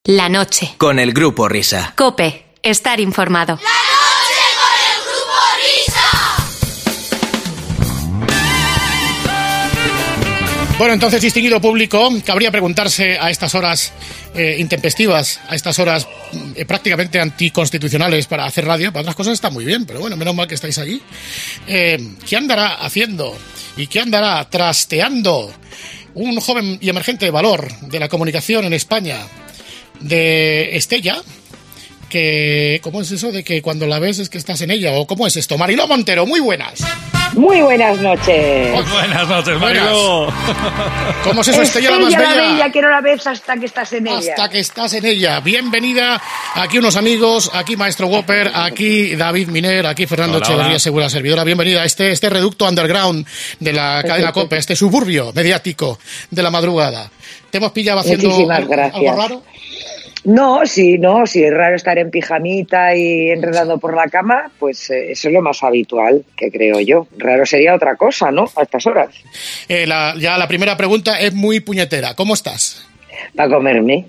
La noche. Con el Grupo Risa. COPE. Estar informado. ¡La noche con el Grupo Risa! Bueno, entonces, distinguido público, cabría preguntarse a estas horas intempestivas, a estas horas prácticamente anticonstitucionales para hacer radio. Para otras cosas está muy bien, pero bueno, menos mal que estáis allí. ¿Qué andará haciendo y qué andará trasteando un joven y emergente valor de la comunicación en España, de Estella? Que, ¿cómo es eso de que cuando la ves es que estás en ella? ¿O cómo es esto? Mariló Montero, muy buenas. Muy buenas noches. Buenas noches, Mariló. ¿Cómo es eso, Estella la más bella? La bella, que no la ves hasta que estás en ella. Hasta que estás en ella. Bienvenida. Aquí unos amigos, aquí Maestro Whopper, aquí David Miner, aquí Fernando Echeverría Segura Servidora. Bienvenida a este reducto underground de la cadena COPE, este suburbio mediático de la madrugada. ¿Te hemos pillado haciendo algo raro? No, si es raro estar en pijamita y enredando por la cama, pues eso es lo más habitual, que creo yo. Raro sería otra cosa, ¿no? A estas horas. La primera pregunta es muy puñetera. ¿Cómo estás? Para comerme.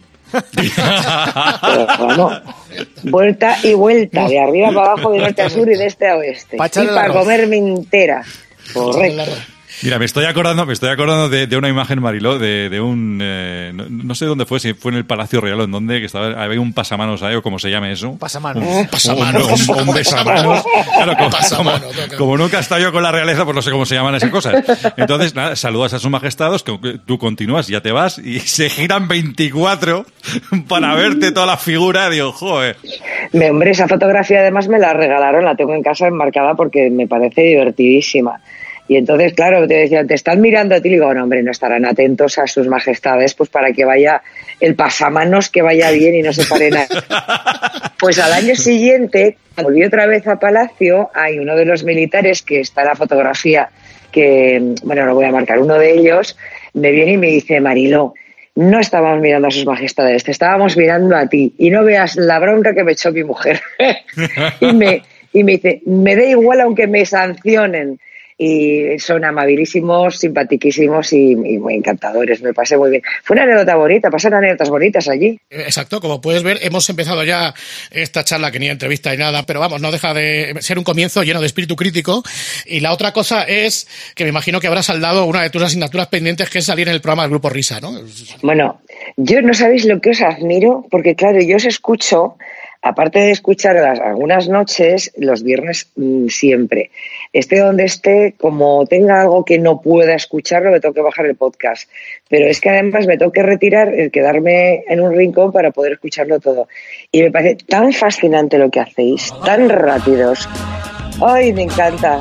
Pero, bueno, vuelta y vuelta, de arriba para abajo, de norte a sur y de este a oeste. Y para comerme entera. Correcto. Mira, me estoy acordando de una imagen, Mariló, de un... no sé dónde fue, si fue en el Palacio Real o en dónde, que había un pasamanos ahí, o como se llame eso. Pasamanos. Un besamanos. Claro, como nunca he estado yo con la realeza, pues no sé cómo se llaman esas cosas. Entonces, nada, saludas a sus majestades, que tú continúas, ya te vas, y se giran 24 para verte toda la figura. Digo, joder. Hombre, esa fotografía además me la regalaron, la tengo en casa enmarcada porque me parece divertidísima. Y entonces, claro, te decían, te están mirando a ti, y digo, no, hombre, no estarán atentos a sus majestades, pues para que vaya el pasamanos, que vaya bien y no se pare nada. Pues al año siguiente, volví otra vez a Palacio, hay uno de los militares que está en la fotografía, que, bueno, lo voy a marcar, uno de ellos me viene y me dice, Mariló, no estábamos mirando a sus majestades, te estábamos mirando a ti, y no veas la bronca que me echó mi mujer. y me dice, me da igual aunque me sancionen. Y son amabilísimos, simpatiquísimos y muy encantadores, me pasé muy bien. Fue una anécdota bonita, pasan anécdotas bonitas allí. Exacto, como puedes ver, hemos empezado ya esta charla, que ni entrevista ni nada, pero vamos, no deja de ser un comienzo lleno de espíritu crítico. Y la otra cosa es que me imagino que habrás saldado una de tus asignaturas pendientes, que es salir en el programa del Grupo Risa, ¿no? Bueno, yo no sabéis lo que os admiro, porque claro, yo os escucho, aparte de escuchar algunas noches, los viernes siempre. Esté donde esté, como tenga algo que no pueda escucharlo, me tengo que bajar el podcast. Pero es que además me tengo que retirar, el quedarme en un rincón para poder escucharlo todo. Y me parece tan fascinante lo que hacéis, tan rápidos. ¡Ay, me encanta!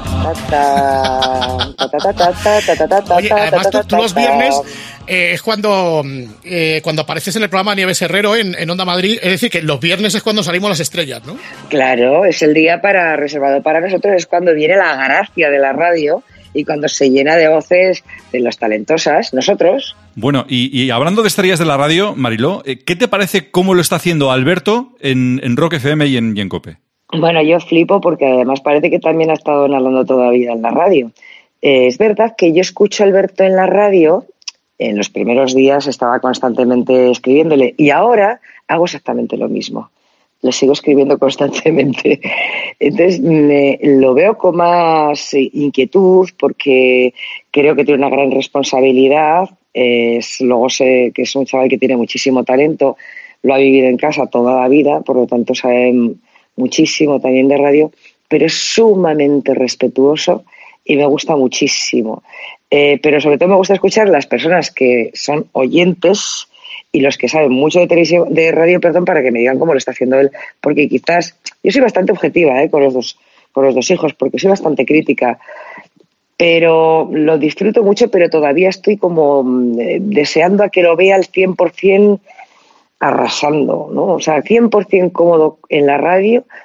Oye, además tú los viernes es cuando apareces en el programa Nieves Herrero en Onda Madrid, es decir, que los viernes es cuando salimos las estrellas, ¿no? Claro, es el día reservado para nosotros, es cuando viene la gracia de la radio y cuando se llena de voces de las talentosas, nosotros. Bueno, y hablando de estrellas de la radio, Mariló, ¿qué te parece cómo lo está haciendo Alberto en Rock FM y en COPE? Bueno, yo flipo porque además parece que también ha estado hablando toda la vida en la radio. Es verdad que yo escucho a Alberto en la radio, en los primeros días estaba constantemente escribiéndole y ahora hago exactamente lo mismo. Le sigo escribiendo constantemente. Entonces lo veo con más inquietud porque creo que tiene una gran responsabilidad. Luego sé que es un chaval que tiene muchísimo talento, lo ha vivido en casa toda la vida, por lo tanto sabe muchísimo también de radio, pero es sumamente respetuoso y me gusta muchísimo. Pero sobre todo me gusta escuchar las personas que son oyentes y los que saben mucho de radio, para que me digan cómo lo está haciendo él, porque quizás yo soy bastante objetiva con los dos hijos, porque soy bastante crítica, pero lo disfruto mucho, pero todavía estoy como deseando a que lo vea al 100% arrasando, ¿no? O sea, 100% cómodo en la radio,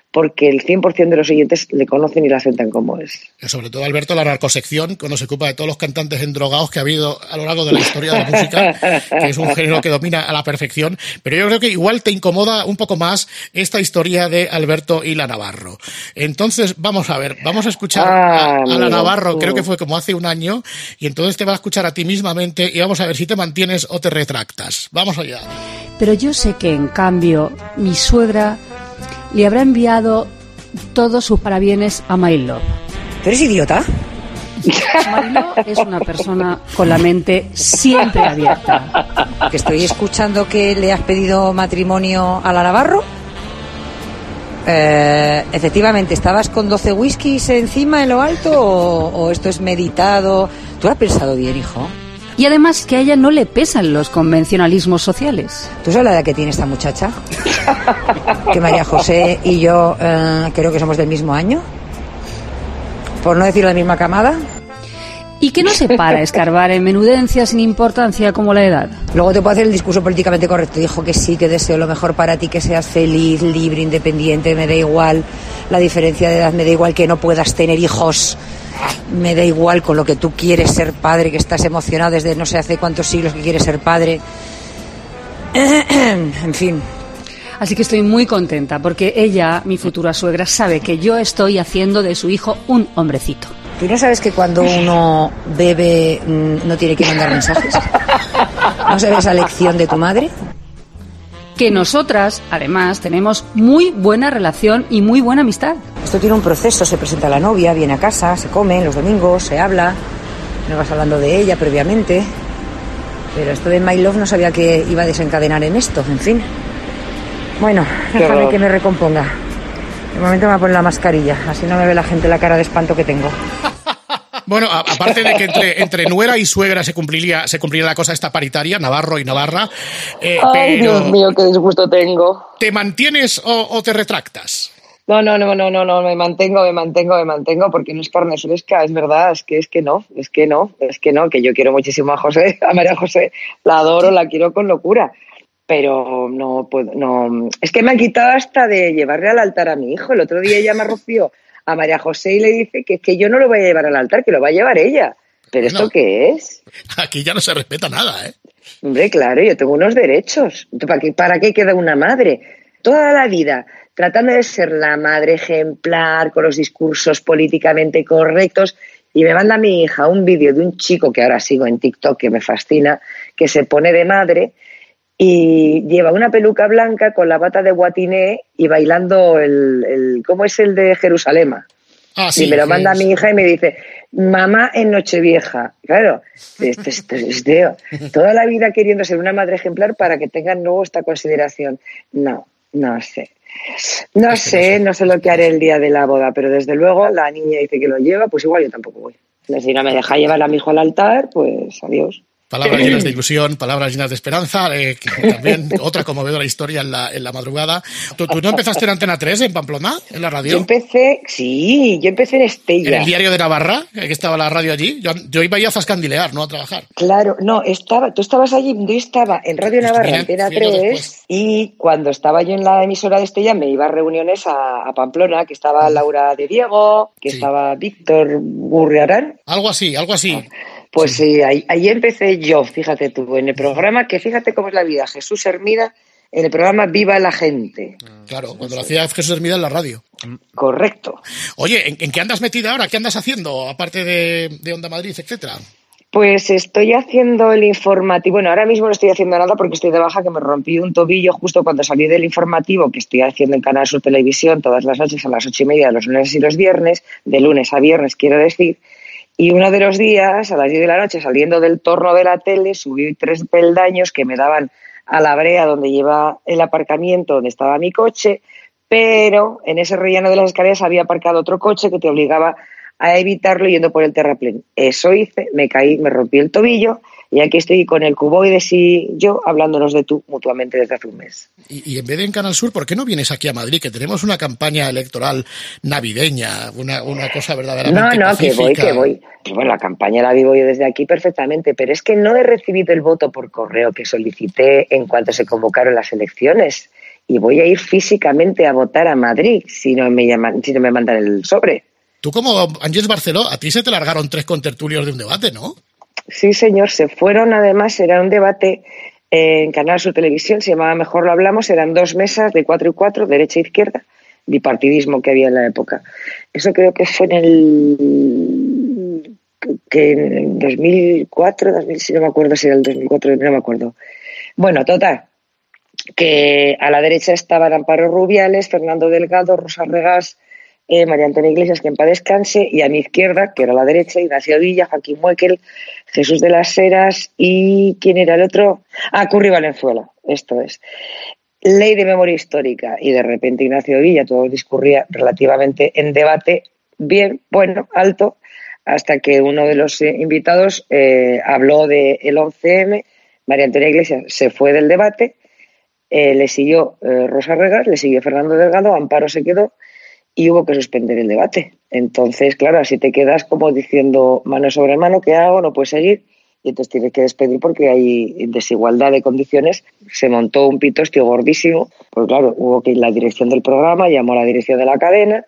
porque el 100% de los oyentes le conocen y le aceptan como es. Sobre todo, Alberto, la narcosección, cuando se ocupa de todos los cantantes endrogados que ha habido a lo largo de la historia de la música, que es un género que domina a la perfección. Pero yo creo que igual te incomoda un poco más esta historia de Alberto y la Navarro. Entonces, vamos a ver, vamos a escuchar a la Navarro, creo que fue como hace un año, y entonces te va a escuchar a ti mismamente y vamos a ver si te mantienes o te retractas. Vamos allá. Pero yo sé que, en cambio, mi suegra le habrá enviado todos sus parabienes a My Love. ¿Tú eres idiota? My Love es una persona con la mente siempre abierta. Que estoy escuchando que le has pedido matrimonio a la Navarro. Efectivamente, ¿estabas con 12 whiskies encima en lo alto o esto es meditado? ¿Tú lo has pensado bien, hijo? Y además que a ella no le pesan los convencionalismos sociales. ¿Tú sabes la edad que tiene esta muchacha? Que María José y yo creo que somos del mismo año. Por no decir la misma camada. Y que no se para a escarbar en menudencias sin importancia como la edad. Luego te puedo hacer el discurso políticamente correcto. Dijo que sí, que deseo lo mejor para ti, que seas feliz, libre, independiente. Me da igual la diferencia de edad, me da igual que no puedas tener hijos. Me da igual con lo que tú quieres ser padre, que estás emocionado desde no sé hace cuántos siglos que quieres ser padre. En fin. Así que estoy muy contenta porque ella, mi futura suegra, sabe que yo estoy haciendo de su hijo un hombrecito. ¿Tú no sabes que cuando uno bebe no tiene que mandar mensajes? ¿No sabes esa lección de tu madre? Que nosotras, además, tenemos muy buena relación y muy buena amistad. Esto tiene un proceso, se presenta la novia, viene a casa, se come los domingos, se habla, me vas hablando de ella previamente, pero esto de My Love no sabía que iba a desencadenar en esto, en fin. Bueno, déjame que me recomponga. De momento me voy a poner la mascarilla, así no me ve la gente la cara de espanto que tengo. Bueno, aparte de que entre nuera y suegra se cumpliría la cosa esta paritaria, Navarro y Navarra. Ay, pero Dios mío, qué disgusto tengo. ¿Te mantienes o te retractas? No, me mantengo, porque no es carne fresca, es verdad, es que no, que yo quiero muchísimo a María José, la adoro, la quiero con locura, pero no puedo, no, es que me han quitado hasta de llevarle al altar a mi hijo. El otro día ella me roció a María José y le dice que yo no lo voy a llevar al altar, que lo va a llevar ella. ¿Pero bueno, esto qué es? Aquí ya no se respeta nada, ¿eh? Hombre, claro, yo tengo unos derechos. ¿Para qué queda una madre? Toda la vida tratando de ser la madre ejemplar, con los discursos políticamente correctos, y me manda a mi hija un vídeo de un chico que ahora sigo en TikTok, que me fascina, que se pone de madre y lleva una peluca blanca con la bata de Guatiné y bailando ¿cómo es el de Jerusalén? Ah, sí, y me lo manda a mi hija y me dice, mamá en Nochevieja. Claro, toda la vida queriendo ser una madre ejemplar para que tengan luego esta consideración. No sé. No sé lo que haré el día de la boda, pero desde luego la niña dice que lo lleva, pues igual yo tampoco voy. Si no me deja llevar a mi hijo al altar, pues adiós. Palabras llenas de ilusión, palabras llenas de esperanza, también otra conmovedora historia en la madrugada. ¿Tú no empezaste en Antena 3, en Pamplona, en la radio? Yo empecé en Estella. ¿En el diario de Navarra, que estaba la radio allí? Yo iba ya a zascandilear, no a trabajar. Claro, no, tú estabas allí, yo estaba en Radio Navarra, Antena 3, y cuando estaba yo en la emisora de Estella me iba a reuniones a Pamplona, que estaba Laura de Diego, que estaba Víctor Gurriarán. Algo así. Pues sí, ahí empecé yo, fíjate tú, en el programa, que fíjate cómo es la vida, Jesús Hermida, en el programa Viva la Gente. Claro, cuando lo hacía Jesús Hermida en la radio. Correcto. Oye, ¿en qué andas metida ahora? ¿Qué andas haciendo, aparte de Onda Madrid, etcétera? Pues estoy haciendo el informativo. Bueno, ahora mismo no estoy haciendo nada porque estoy de baja, que me rompí un tobillo justo cuando salí del informativo que estoy haciendo en Canal Sur Televisión todas las noches a las 8:30, los lunes y los viernes, de lunes a viernes quiero decir. Y uno de los días, a las 10 de la noche, saliendo del torno de la tele, subí 3 peldaños que me daban a la brea donde lleva el aparcamiento, donde estaba mi coche, pero en ese rellano de las escaleras había aparcado otro coche que te obligaba a evitarlo yendo por el terraplén. Eso hice, me caí, me rompí el tobillo y aquí estoy con el cuboides y yo hablándonos de tú mutuamente desde hace un mes. Y en vez de en Canal Sur, ¿por qué no vienes aquí a Madrid? Que tenemos una campaña electoral navideña, una cosa verdaderamente pacífica. Que voy. Pues bueno, la campaña la vivo yo desde aquí perfectamente, pero es que no he recibido el voto por correo que solicité en cuanto se convocaron las elecciones. y voy a ir físicamente a votar a Madrid si no me mandan el sobre. Tú como Ángeles Barceló, a ti se te largaron 3 contertulios de un debate, ¿no? Sí, señor, se fueron, además, era un debate en Canal Sur Televisión, se llamaba Mejor lo hablamos, eran 2 mesas de 4 y 4, derecha e izquierda, bipartidismo que había en la época. Eso creo que fue en 2004, si no me acuerdo si era el 2004, no me acuerdo. Bueno, total, que a la derecha estaban Amparo Rubiales, Fernando Delgado, Rosa Regás, María Antonia Iglesias, que en paz descanse, y a mi izquierda, que era la derecha, Ignacio Villa, Joaquín Muekel, Jesús de las Heras y ¿quién era el otro? Curri Valenzuela, esto es. Ley de memoria histórica, y de repente Ignacio Villa, todo discurría relativamente en debate, bien, bueno, alto, hasta que uno de los invitados habló del 11M, María Antonia Iglesias se fue del debate, le siguió Rosa Regás, le siguió Fernando Delgado, Amparo se quedó, y hubo que suspender el debate. Entonces, claro, así te quedas como diciendo mano sobre mano, ¿qué hago? No puedes seguir. Y entonces tienes que despedir porque hay desigualdad de condiciones. Se montó un pitostio gordísimo, pues claro, hubo que ir la dirección del programa, llamó a la dirección de la cadena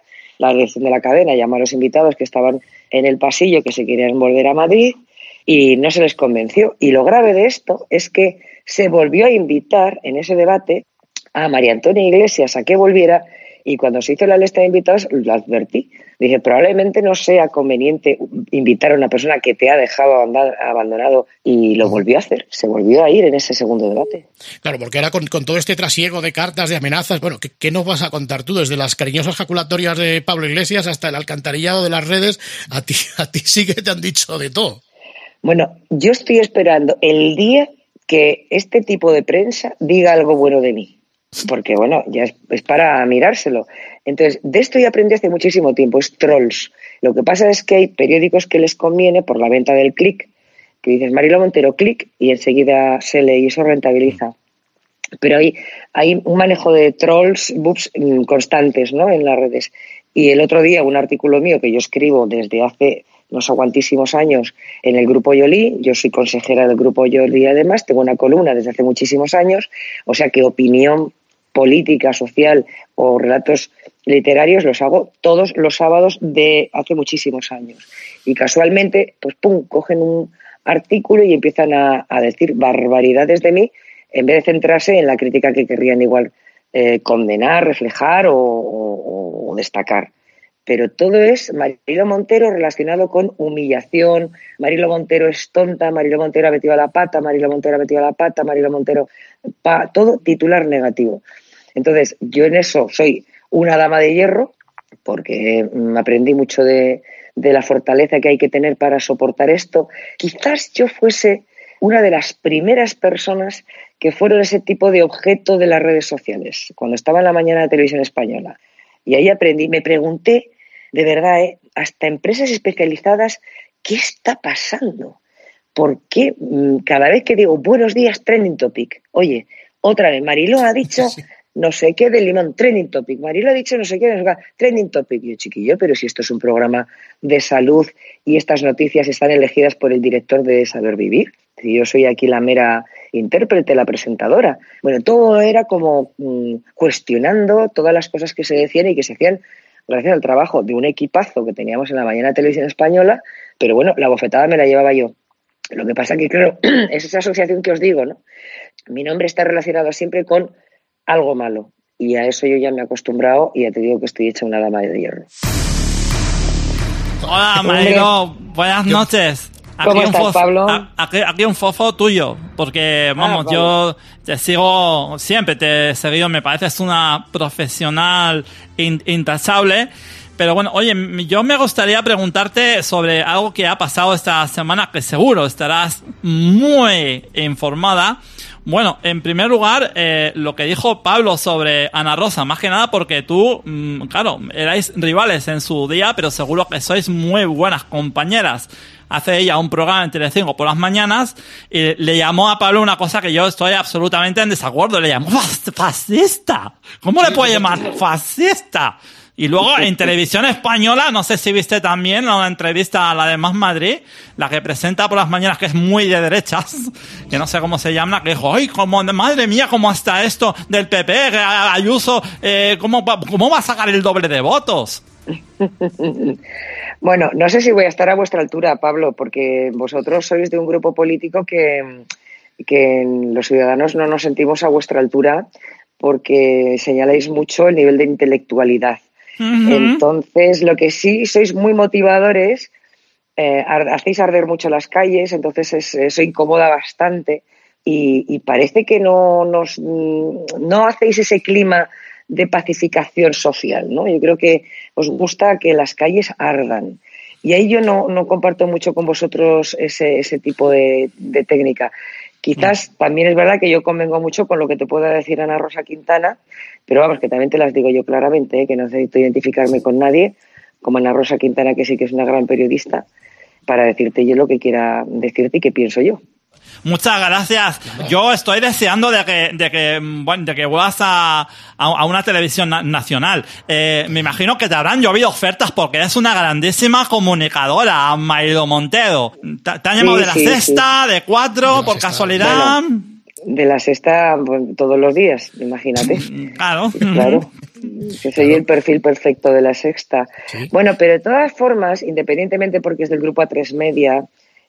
llamó a los invitados que estaban en el pasillo que se querían volver a Madrid y no se les convenció. Y lo grave de esto es que se volvió a invitar en ese debate a María Antonia Iglesias a que volviera. Y cuando se hizo la lista de invitados, lo advertí. Dije, probablemente no sea conveniente invitar a una persona que te ha dejado abandonado, y lo volvió a hacer. Se volvió a ir en ese segundo debate. Claro, porque ahora con todo este trasiego de cartas, de amenazas, bueno, ¿qué nos vas a contar tú? Desde las cariñosas jaculatorias de Pablo Iglesias hasta el alcantarillado de las redes, a ti sí que te han dicho de todo. Bueno, yo estoy esperando el día que este tipo de prensa diga algo bueno de mí. Porque, bueno, ya es para mirárselo. Entonces, de esto ya aprendí hace muchísimo tiempo, es trolls. Lo que pasa es que hay periódicos que les conviene por la venta del clic, que dices Mariló Montero, clic, y enseguida se lee y eso rentabiliza. Pero hay un manejo de trolls, boobs constantes, ¿no?, en las redes. Y el otro día, un artículo mío que yo escribo desde hace no sé cuantísimos años en el Grupo Yolí, yo soy consejera del Grupo Yolí, además, tengo una columna desde hace muchísimos años, o sea que opinión política, social o relatos literarios los hago todos los sábados de hace muchísimos años. Y casualmente, pues pum, cogen un artículo y empiezan a decir barbaridades de mí en vez de centrarse en la crítica que querrían igual condenar, reflejar o destacar. Pero todo es Mariló Montero relacionado con humillación, Mariló Montero es tonta, Mariló Montero ha metido la pata, Mariló Montero ha metido la pata, Mariló Montero... todo titular negativo. Entonces, yo en eso soy una dama de hierro, porque aprendí mucho de la fortaleza que hay que tener para soportar esto. Quizás yo fuese una de las primeras personas que fueron ese tipo de objeto de las redes sociales, cuando estaba en la mañana de Televisión Española. Y ahí aprendí, me pregunté, de verdad, hasta empresas especializadas, ¿qué está pasando? ¿Por qué cada vez que digo buenos días, trending topic? Oye, otra vez, Mariló ha dicho no sé qué de limón, trending topic. Mariló ha dicho no sé qué, trending topic. Y yo, chiquillo, pero si esto es un programa de salud y estas noticias están elegidas por el director de Saber Vivir. Si yo soy aquí la mera intérprete, la presentadora. Bueno, todo era como cuestionando todas las cosas que se decían y que se hacían gracias al trabajo de un equipazo que teníamos en la mañana de Televisión Española, pero bueno, la bofetada me la llevaba yo. Lo que pasa que, claro, es esa asociación que os digo, ¿no? Mi nombre está relacionado siempre con algo malo, y a eso yo ya me he acostumbrado y ya te digo que estoy hecha una dama de hierro. Hola, Mariló, buenas noches. ¿Cómo estás, Pablo? Aquí un fofo tuyo, porque, vamos, vale. yo te sigo, siempre te he seguido, me pareces una profesional intachable. Pero bueno, oye, yo me gustaría preguntarte sobre algo que ha pasado esta semana, que seguro estarás muy informada. Bueno, en primer lugar, lo que dijo Pablo sobre Ana Rosa, más que nada porque tú, claro, erais rivales en su día, pero seguro que sois muy buenas compañeras. Hace ella un programa en Telecinco por las mañanas y le llamó a Pablo una cosa que yo estoy absolutamente en desacuerdo. Le llamó fascista. ¿Cómo le puede llamar fascista? Y luego en televisión española, no sé si viste también una entrevista a la de Más Madrid, la que presenta por las mañanas, que es muy de derechas, que no sé cómo se llama, que dijo, ¡ay, madre mía, cómo está esto del PP, que Ayuso, cómo va a sacar el doble de votos! Bueno, no sé si voy a estar a vuestra altura, Pablo, porque vosotros sois de un grupo político que los ciudadanos no nos sentimos a vuestra altura porque señaláis mucho el nivel de intelectualidad. Uh-huh. Entonces, lo que sí sois muy motivadores, hacéis arder mucho las calles, entonces eso incomoda bastante y parece que no hacéis ese clima de pacificación social, ¿no? Yo creo que os gusta que las calles ardan. Y ahí yo no comparto mucho con vosotros ese tipo de técnica. Quizás también es verdad que yo convengo mucho con lo que te pueda decir Ana Rosa Quintana, pero vamos, que también te las digo yo claramente, que no necesito identificarme con nadie, como Ana Rosa Quintana, que sí que es una gran periodista, para decirte yo lo que quiera decirte y qué pienso yo. Muchas gracias. Yo estoy deseando de que vuelvas a una televisión nacional. Me imagino que te habrán llovido ofertas porque eres una grandísima comunicadora, Mailo Montero. ¿Te han llamado de la Sexta, de Cuatro, por casualidad? Bueno, de la Sexta todos los días, imagínate. Claro. Que soy el perfil perfecto de la Sexta. ¿Sí? Bueno, pero de todas formas, independientemente porque es del grupo A3 Media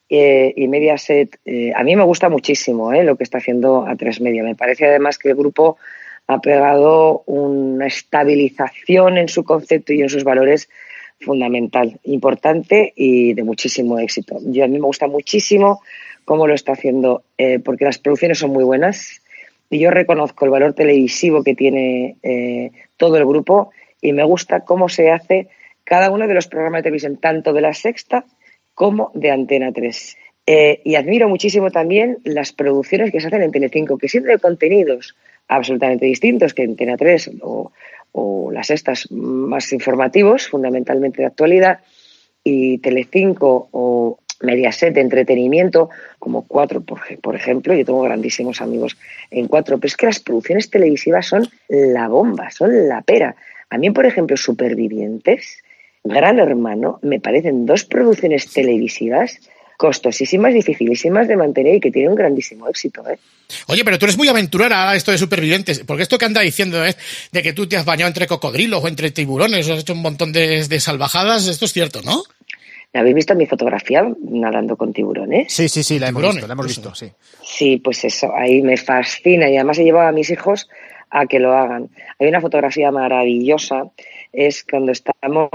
y Mediaset, a mí me gusta muchísimo lo que está haciendo A3 Media. Me parece además que el grupo ha pegado una estabilización en su concepto y en sus valores fundamental, importante y de muchísimo éxito. A mí me gusta muchísimo cómo lo está haciendo, porque las producciones son muy buenas y yo reconozco el valor televisivo que tiene todo el grupo y me gusta cómo se hace cada uno de los programas de televisión, tanto de La Sexta como de Antena 3. Y admiro muchísimo también las producciones que se hacen en Telecinco, que siempre hay contenidos absolutamente distintos que en Antena 3 o las Sextas más informativos, fundamentalmente de actualidad, y Telecinco o Mediaset de entretenimiento, como Cuatro, por ejemplo. Yo tengo grandísimos amigos en Cuatro, pero es que las producciones televisivas son la bomba, son la pera. A mí, por ejemplo, Supervivientes, Gran Hermano, me parecen dos producciones televisivas costosísimas, dificilísimas de mantener y que tienen un grandísimo éxito, ¿eh? Oye, pero tú eres muy aventurera a esto de Supervivientes, porque esto que anda diciendo de que tú te has bañado entre cocodrilos o entre tiburones, o has hecho un montón de salvajadas, esto es cierto, ¿no? ¿Habéis visto mi fotografía nadando con tiburones? Sí, la hemos visto, sí. Sí, pues eso, ahí me fascina y además he llevado a mis hijos a que lo hagan. Hay una fotografía maravillosa, es cuando estamos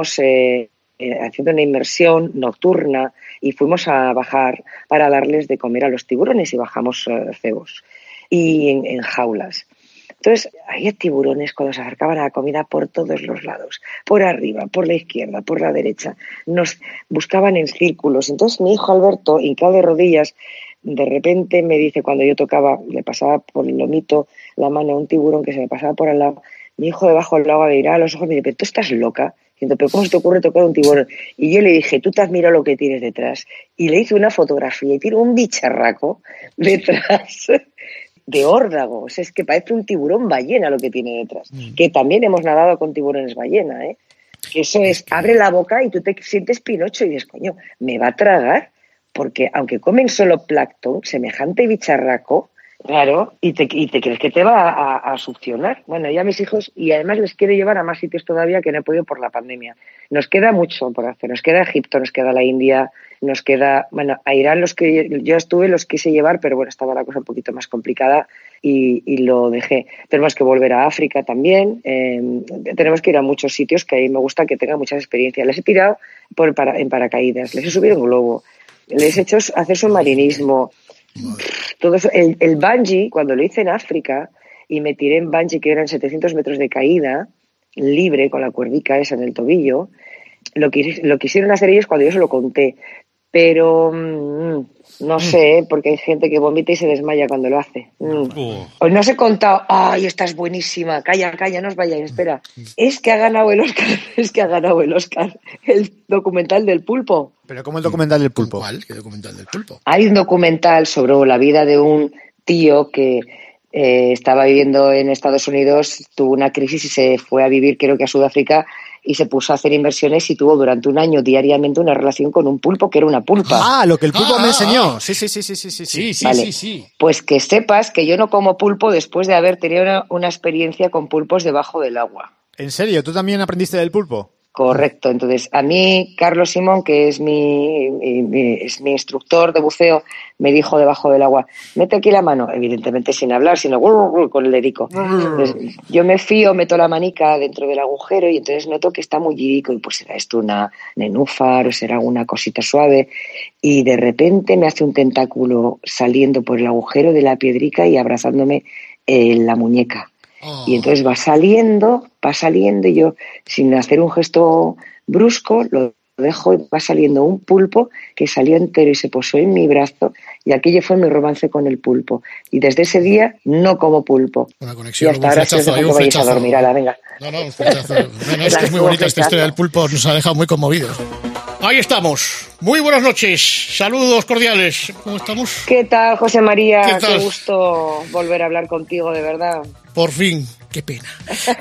haciendo una inmersión nocturna y fuimos a bajar para darles de comer a los tiburones y bajamos cebos y en jaulas. Entonces, había tiburones cuando se acercaban a la comida por todos los lados, por arriba, por la izquierda, por la derecha. Nos buscaban en círculos. Entonces, mi hijo Alberto, hincado de rodillas, de repente me dice, cuando yo tocaba, le pasaba por el lomito la mano a un tiburón que se me pasaba por al lado, mi hijo debajo del agua me miraba a los ojos y me dice, ¿pero tú estás loca? Diciendo, ¿pero cómo se te ocurre tocar un tiburón? Y yo le dije, tú te has mirado lo que tienes detrás. Y le hice una fotografía y tiene un bicharraco detrás de órdago. O sea, es que parece un tiburón ballena lo que tiene detrás. Que también hemos nadado con tiburones ballena, ¿eh? Que eso es, abre la boca y tú te sientes Pinocho y dices, coño, ¿me va a tragar? Porque aunque comen solo plancton, semejante bicharraco, claro, y te crees que te va a succionar. Bueno, ya mis hijos, y además les quiero llevar a más sitios todavía que no he podido por la pandemia. Nos queda mucho por hacer, nos queda Egipto, nos queda la India, nos queda, bueno, a Irán los que yo estuve los quise llevar, pero bueno, estaba la cosa un poquito más complicada y lo dejé. Tenemos que volver a África también, tenemos que ir a muchos sitios que ahí me gusta que tengan muchas experiencias. Les he tirado en paracaídas, les he subido en globo, les he hecho hacer submarinismo. Todo eso, el bungee, cuando lo hice en África y me tiré en bungee, que eran 700 metros de caída, libre, con la cuerdica esa en el tobillo, lo quisieron hacer ellos cuando yo se lo conté. Pero no sé, porque hay gente que vomita y se desmaya cuando lo hace. Os no os he contado, ¡ay, esta es buenísima! Calla, no os vayáis, espera. Es que ha ganado el Oscar, el documental del pulpo. ¿Pero cómo el documental del pulpo? ¿Cuál? ¿Qué documental del pulpo? Hay un documental sobre la vida de un tío que estaba viviendo en Estados Unidos, tuvo una crisis y se fue a vivir, creo que a Sudáfrica, y se puso a hacer inversiones y tuvo durante un año diariamente una relación con un pulpo que era una pulpa. Ah, lo que el pulpo me enseñó. Sí. Vale. Pues que sepas que yo no como pulpo después de haber tenido una experiencia con pulpos debajo del agua. ¿En serio? ¿Tú también aprendiste del pulpo? Correcto. Entonces, a mí, Carlos Simón, que es mi instructor de buceo, me dijo debajo del agua, mete aquí la mano, evidentemente sin hablar, sino con el dedico. Entonces, yo me fío, meto la manica dentro del agujero y entonces noto que está mullidico y pues será esto una nenúfar o será una cosita suave y de repente me hace un tentáculo saliendo por el agujero de la piedrica y abrazándome en la muñeca. Y entonces va saliendo y yo, sin hacer un gesto brusco, lo dejo y va saliendo un pulpo que salió entero y se posó en mi brazo y aquello fue mi romance con el pulpo. Y desde ese día no como pulpo. Una conexión, y hasta ahora se dejo que vayáis a dormir. Ala, venga. No, un flechazo. No, es que es muy bonita esta historia del pulpo, nos ha dejado muy conmovidos. Ahí estamos. Muy buenas noches. Saludos cordiales. ¿Cómo estamos? ¿Qué tal, José María? ¿Qué tal? Qué gusto volver a hablar contigo, de verdad. Por fin. Qué pena.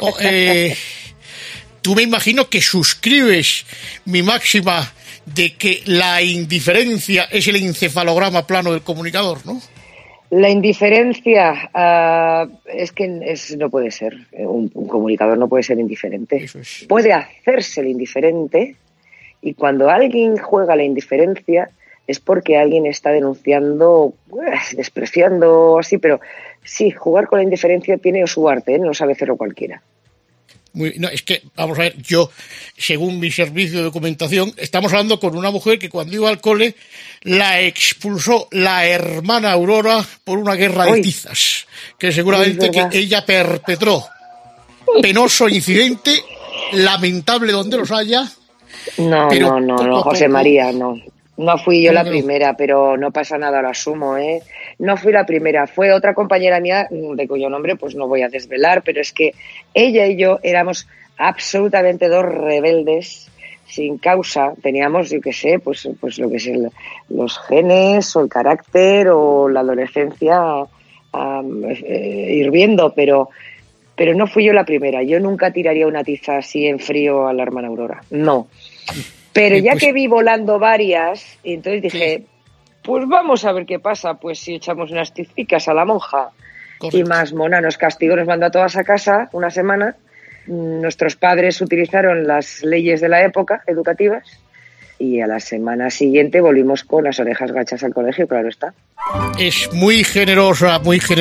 Tú me imagino que suscribes mi máxima de que la indiferencia es el encefalograma plano del comunicador, ¿no? La indiferencia es que no puede ser. Un comunicador no puede ser indiferente. Eso es. Puede hacerse el indiferente y cuando alguien juega la indiferencia es porque alguien está denunciando, despreciando, así, pero sí, jugar con la indiferencia tiene su arte, no sabe hacerlo cualquiera. No, es que, vamos a ver, yo, según mi servicio de documentación, estamos hablando con una mujer que cuando iba al cole la expulsó la hermana Aurora por una guerra de tizas, que seguramente que ella perpetró. Penoso incidente, lamentable donde los haya. No, José María, no. No fui yo la primera, pero no pasa nada, lo asumo, ¿eh? No fui la primera, fue otra compañera mía, de cuyo nombre pues no voy a desvelar, pero es que ella y yo éramos absolutamente dos rebeldes sin causa. Teníamos, yo qué sé, pues lo que es los genes o el carácter o la adolescencia hirviendo, pero no fui yo la primera. Yo nunca tiraría una tiza así en frío a la hermana Aurora, no. Pero ya que vi volando varias, y entonces dije, pues vamos a ver qué pasa, pues si echamos unas tizicas a la monja. Correcto. Y más mona, nos castigó, nos mandó a todas a casa una semana. Nuestros padres utilizaron las leyes de la época educativas y a la semana siguiente volvimos con las orejas gachas al colegio, claro está. Es muy generosa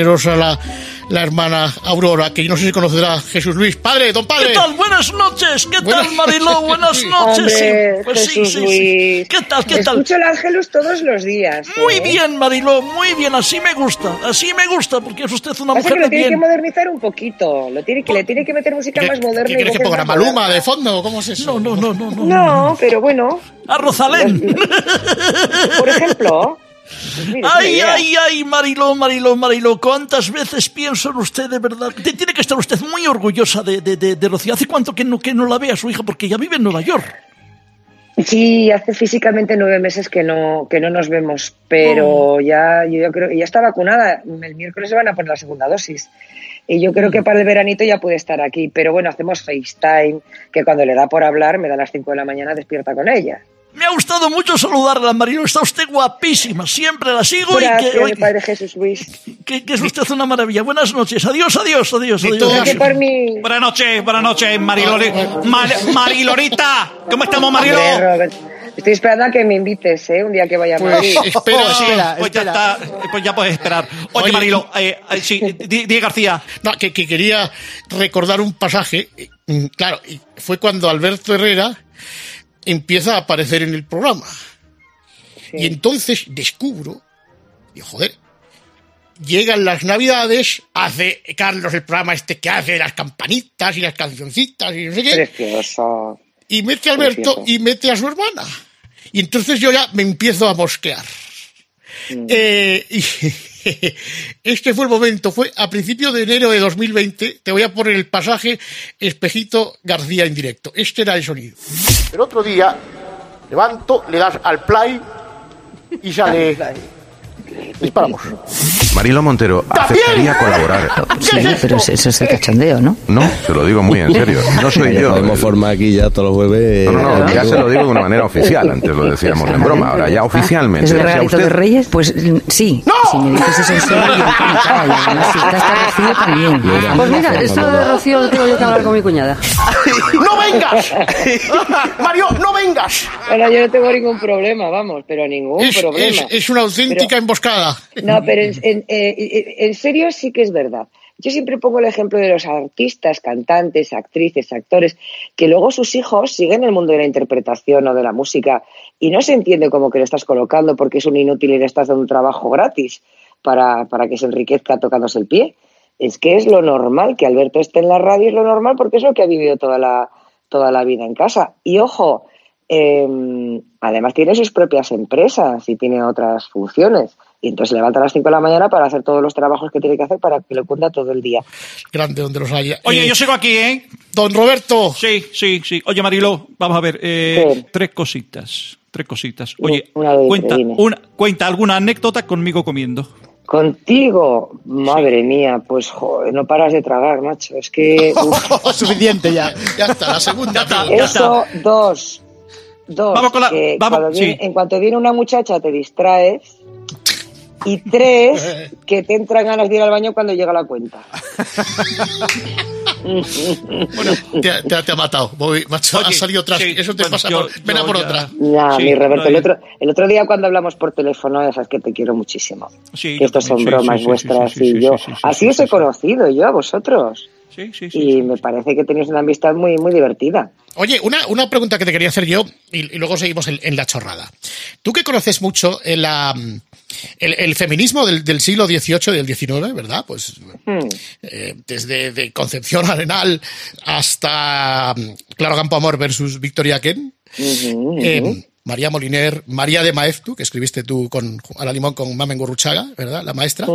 la hermana Aurora, que yo no sé si conocerá Jesús Luis. Padre, don padre. ¿Qué tal? Buenas noches. ¿Qué tal, Mariló? Buenas noches. Hombre, sí, pues Jesús sí. Luis. ¿Qué tal? Escucho el Ángelus todos los días. Muy bien, Mariló, muy bien. Así me gusta, porque es usted una mujer que lo de bien. Tiene que modernizar un poquito. Le tiene que meter música más moderna. ¿Qué quieres que ponga Maluma de fondo? ¿Cómo es eso? No. No, pero bueno. A Rosalén. Por ejemplo. Pues mira, ay, Mariló, ¿cuántas veces pienso en usted de verdad? Tiene que estar usted muy orgullosa de Rocío. ¿Hace cuánto que no la ve a su hija? Porque ella vive en Nueva York. Sí, hace físicamente 9 meses que no nos vemos, pero yo creo que ya está vacunada. El miércoles se van a poner la segunda dosis. Y yo creo que para el veranito ya puede estar aquí. Pero bueno, hacemos FaceTime, que cuando le da por hablar, me da a las 5 de la mañana, despierta con ella. Me ha gustado mucho saludarla, Mariló. Está usted guapísima. Siempre la sigo. Gracias, Padre Jesús Luis. Que es usted una maravilla. Buenas noches. Adiós. Por mí. Buenas noches, Marilorita. ¿Cómo estamos, Mariló? Estoy esperando a que me invites, un día que vaya a Madrid. Espera. Pues ya está. Pues ya puedes esperar. Oye, Mariló, sí, di García. No, que quería recordar un pasaje. Claro, fue cuando Alberto Herrera empieza a aparecer en el programa. Sí. Y entonces descubro, digo, joder, llegan las Navidades, hace Carlos el programa que hace las campanitas y las cancioncitas y no sé qué. Precioso. Y mete a Alberto y mete a su hermana. Y entonces yo ya me empiezo a mosquear. Y este fue el momento, fue a principios de enero de 2020. Te voy a poner el pasaje Espejito García en directo. Este era el sonido. El otro día levanto, le das al play y sale. Disparamos. Mariló Montero, ¿aceptaría colaborar? Sí, pero eso es el cachondeo, ¿no? No, te lo digo muy en serio. No soy yo. Podemos formar aquí ya todos los jueves. No, ya se lo digo de una manera oficial. Antes lo decíamos en broma, ahora ya oficialmente. ¿Es el regalito de Reyes? Pues sí. ¡No! Si me dices eso en serio, yo encantaba. Y además, si está Rocío también. Pues mira, esto de Rocío lo tengo yo que hablar con mi cuñada. ¡No vengas! Mario, no vengas. Bueno, yo no tengo ningún problema, vamos, pero ningún problema. Es una auténtica emboscada. No, pero en serio sí que es verdad. Yo siempre pongo el ejemplo de los artistas, cantantes, actrices, actores, que luego sus hijos siguen el mundo de la interpretación o de la música y no se entiende como que le estás colocando porque es un inútil y le estás dando un trabajo gratis para que se enriquezca tocándose el pie. Es que es lo normal, que Alberto esté en la radio es lo normal porque es lo que ha vivido toda la vida en casa. Y ojo, además tiene sus propias empresas y tiene otras funciones. Y entonces se levanta a las 5 de la mañana para hacer todos los trabajos que tiene que hacer para que lo cuenta todo el día. Grande donde los haya. Oye, yo sigo aquí, ¿eh? Don Roberto. Sí. Oye, Mariló, vamos a ver. Tres cositas. Oye, cuenta alguna anécdota conmigo comiendo. ¿Contigo? Madre mía, pues joder, no paras de tragar, macho. Es que... Suficiente ya. Ya está, la segunda. Eso, dos. Vamos con la... En cuanto viene una muchacha te distraes. Y 3, que te entran ganas de ir al baño cuando llega la cuenta. Bueno, te ha matado, Bobby, macho. Oye, has salido tras. Sí, eso te pasa por. Ven a por otra. Ya, sí, mi Roberto, el otro día cuando hablamos por teléfono, ya sabes que te quiero muchísimo. Sí, que estos son bromas vuestras y yo. Así os he conocido yo a vosotros. Y me parece que tenéis una amistad muy, muy divertida. Oye, una pregunta que te quería hacer yo y luego seguimos en la chorrada. Tú que conoces mucho el feminismo del siglo XVIII y del XIX, ¿verdad? Pues desde de Concepción Arenal hasta Claro Campoamor versus Victoria Kent. María Moliner, María de Maeztu, que escribiste tú a la limón con Mamen Gurruchaga, ¿verdad? La maestra.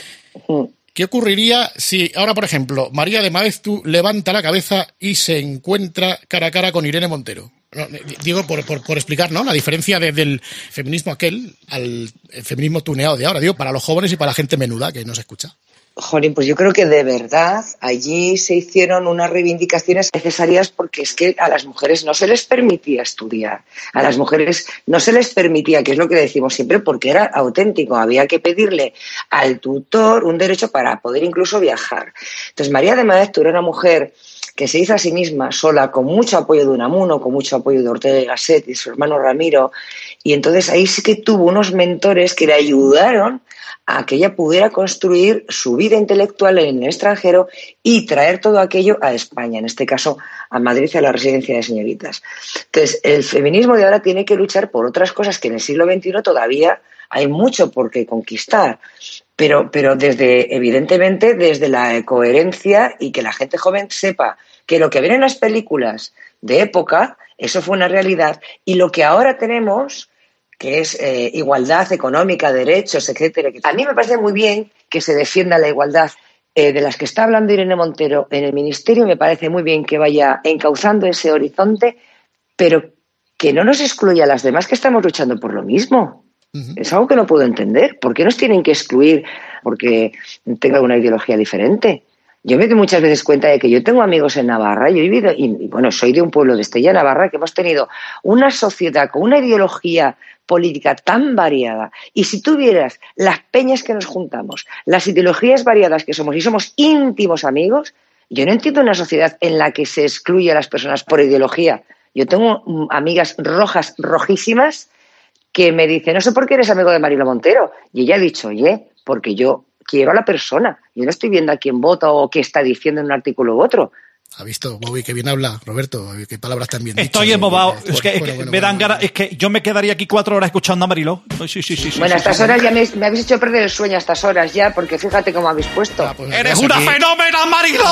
¿Qué ocurriría si ahora, por ejemplo, María de Maeztu levanta la cabeza y se encuentra cara a cara con Irene Montero? No, digo, por explicar, ¿no? La diferencia del feminismo aquel al feminismo tuneado de ahora, digo, para los jóvenes y para la gente menuda que nos escucha. Jolín, pues yo creo que de verdad allí se hicieron unas reivindicaciones necesarias porque es que a las mujeres no se les permitía estudiar, a las mujeres no se les permitía, que es lo que decimos siempre, porque era auténtico, había que pedirle al tutor un derecho para poder incluso viajar. Entonces María de Maeztu era una mujer que se hizo a sí misma sola, con mucho apoyo de Unamuno, con mucho apoyo de Ortega y Gasset y su hermano Ramiro, y entonces ahí sí que tuvo unos mentores que le ayudaron a que ella pudiera construir su vida intelectual en el extranjero y traer todo aquello a España, en este caso a Madrid y a la residencia de señoritas. Entonces, el feminismo de ahora tiene que luchar por otras cosas que en el siglo XXI todavía hay mucho por qué conquistar, pero evidentemente desde la coherencia y que la gente joven sepa que lo que ven en las películas de época, eso fue una realidad, y lo que ahora tenemos, que es igualdad económica, derechos, etcétera. A mí me parece muy bien que se defienda la igualdad de las que está hablando Irene Montero en el Ministerio. Me parece muy bien que vaya encauzando ese horizonte, pero que no nos excluya a las demás que estamos luchando por lo mismo. Es algo que no puedo entender. ¿Por qué nos tienen que excluir porque tengan una ideología diferente? Yo me doy muchas veces cuenta de que yo tengo amigos en Navarra, yo he vivido, y bueno, soy de un pueblo de Estella, Navarra, que hemos tenido una sociedad con una ideología política tan variada. Y si tú vieras las peñas que nos juntamos, las ideologías variadas que somos y somos íntimos amigos, yo no entiendo una sociedad en la que se excluye a las personas por ideología. Yo tengo amigas rojas, rojísimas, que me dicen, no sé por qué eres amigo de Mariló Montero. Y ella ha dicho, oye, porque yo quiero a la persona. Yo no estoy viendo a quién vota o qué está diciendo en un artículo u otro. ¿Ha visto, Bobby, qué bien habla, Roberto? Qué palabras tan bien dichas. Estoy embobado. Es que me dan ganas. Es que yo me quedaría aquí 4 horas escuchando a Mariló. Sí. Bueno, a estas horas ya me habéis hecho perder el sueño a estas horas ya, porque fíjate cómo habéis puesto. Pues ¡eres una fenómena, Mariló!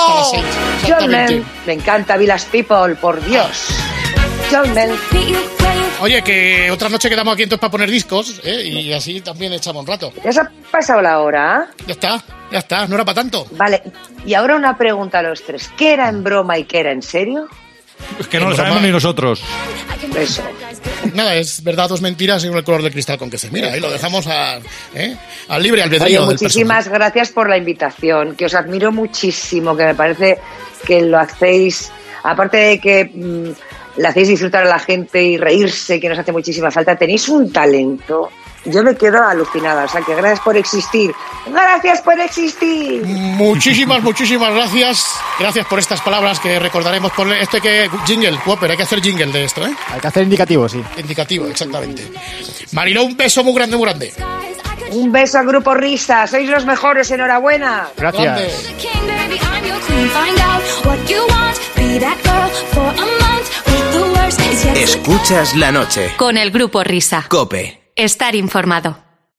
John Mel, me encanta Village People, por Dios. John Mel. Oye, que otra noche quedamos aquí entonces para poner discos, y así también echamos un rato. ¿Ya se ha pasado la hora? Ya está, no era para tanto. Vale, y ahora una pregunta a los tres. ¿Qué era en broma y qué era en serio? Es que no lo sabemos ni nosotros. Eso. Nada, es verdad, 2 mentiras según el color del cristal con que se mira. Ahí lo dejamos al libre albedrío. Oye, muchísimas gracias por la invitación, que os admiro muchísimo, que me parece que lo hacéis, aparte de que le hacéis disfrutar a la gente y reírse, que nos hace muchísima falta, tenéis un talento. Yo me quedo alucinada, o sea que gracias por existir. ¡Gracias por existir! Muchísimas gracias. Gracias por estas palabras que recordaremos. Por esto hay que jingle, Whopper, hay que hacer jingle de esto, ¿eh? Hay que hacer indicativo, sí. Indicativo, exactamente. Mariló, un beso muy grande, muy grande. Un beso al Grupo Risa, sois los mejores, enhorabuena. Gracias. Escuchas la noche. Con el Grupo Risa. COPE. Estar informado.